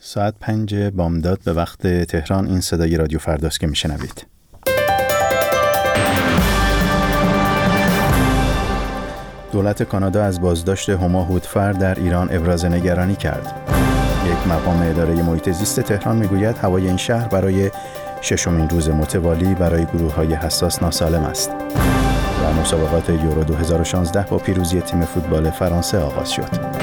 ساعت 5 بامداد به وقت تهران. این صدای رادیو فرداست که میشنوید. دولت کانادا از بازداشت هما هودفر در ایران ابراز نگرانی کرد. یک مقام اداره محیط زیست تهران میگوید هوای این شهر برای ششمین روز متوالی برای گروه‌های حساس ناسالم است. و مسابقات یورو 2016 با پیروزی تیم فوتبال فرانسه آغاز شد.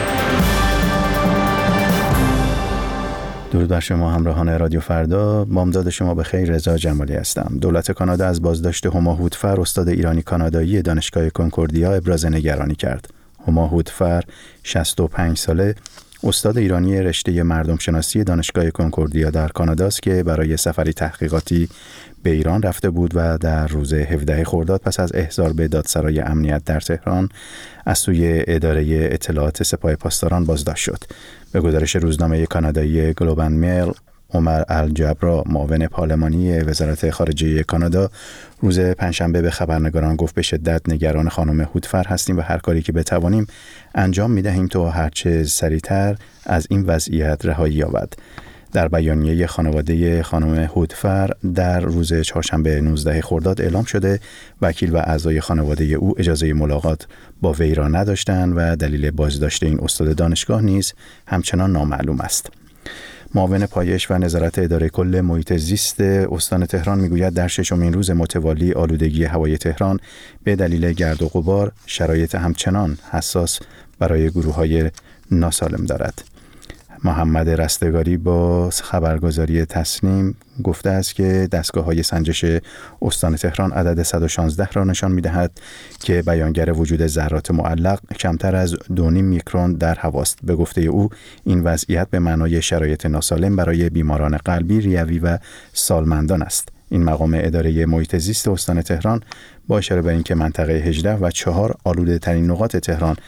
درود بر شما همراهان رادیو فردا. بامداد شما بخیر. رضا جمالی هستم. دولت کانادا از بازداشت هما هودفر استاد ایرانی کانادایی دانشگاه کنکوردیا ابراز نگرانی کرد. هما هودفر 65 ساله استاد ایرانی رشته مردم شناسی دانشگاه کنکوردیا در کانادا است که برای سفری تحقیقاتی به ایران رفته بود و در روز 17 خرداد پس از احضار به دادسرای امنیت در تهران از سوی اداره اطلاعات سپاه پاسداران بازداشت شد. به گزارش روزنامه کانادایی گلوب اند میل، عمر الجبرا معاون پارلمانی وزارت خارجه کانادا روز پنجشنبه به خبرنگاران گفت به شدت نگران خانم هودفر هستیم و هر کاری که بتوانیم انجام می‌دهیم تا هرچه سریعتر از این وضعیت رهایی یابد. در بیانیه خانواده خانم هودفر در روز چهارشنبه 19 خرداد اعلام شده وکیل و اعضای خانواده او اجازه ملاقات با وی را نداشتند و دلیل بازداشت این استاد دانشگاه نیز همچنان نامعلوم است. معاون پایش و نظارت اداره کل محیط زیست استان تهران میگوید در ششمین روز متوالی آلودگی هوای تهران به دلیل گرد و غبار شرایط همچنان حساس برای گروه‌های ناسالم دارد. محمد رستگاری با خبرگزاری تسنیم گفته است که دستگاه‌های سنجش استان تهران عدد 116 را نشان می‌دهد که بیانگر وجود ذرات معلق کمتر از 2.5 میکرون در هواست. به گفته او این وضعیت به معنای شرایط ناسالم برای بیماران قلبی، ریوی و سالمندان است. این مقام اداره محیط زیست استان تهران با اشاره به اینکه منطقه 18 و 4 آلوده ترین نقاط تهران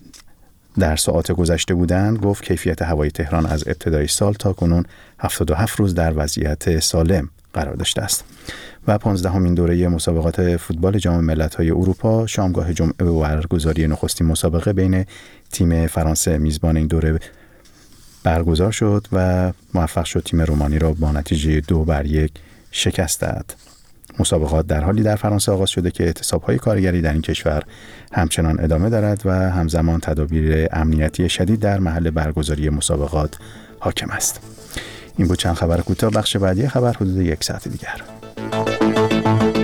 در ساعات گذشته بودند، گفت کیفیت هوای تهران از ابتدای سال تا کنون 77 روز در وضعیت سالم قرار داشته است. و 15مین دوره مسابقات فوتبال جام ملت‌های اروپا شامگاه جمعه به برگزاری نخستین مسابقه بین تیم فرانسه میزبان این دوره برگزار شد و موفق شد تیم رومانی را با نتیجه 2-1 شکست دهد. مسابقات در حالی در فرانسه آغاز شده که اعتصاب‌های کارگری در این کشور همچنان ادامه دارد و همزمان تدابیر امنیتی شدید در محل برگزاری مسابقات حاکم است. این بود چند خبر کوتاه. بخش بعدی خبر حدود 1 ساعت دیگر.